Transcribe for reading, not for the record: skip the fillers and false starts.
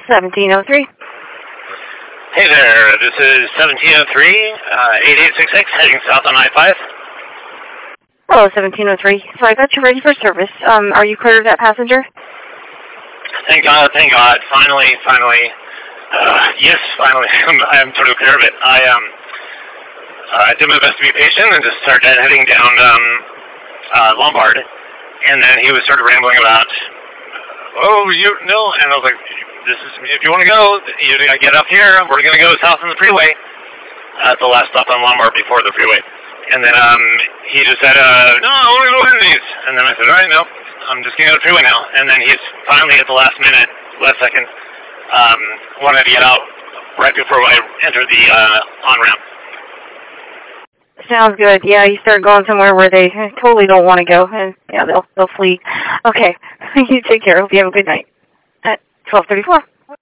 1703. Hey there, this is 1703, 8866, heading south on I-5. Hello, 1703. So I got you ready for service. Are you clear of that passenger? Thank God. Finally. Yes, finally. I'm sort of clear of it. I did my best to be patient and just started heading down Lombard. And then he was sort of rambling about, and I was like, if you want to go, you gotta get up here. We're going to go south on the freeway at the last stop on Lombard before the freeway. And then he just said, no, I want to go Wendy's. And then I said, all right, no, I'm just going to go to the freeway now. And then he's finally at the last second, wanted to get out right before I entered the on-ramp. Sounds good. Yeah, you start going somewhere where they totally don't want to go, and yeah, they'll flee. Okay, you take care. Hope you have a good night. At 12:34.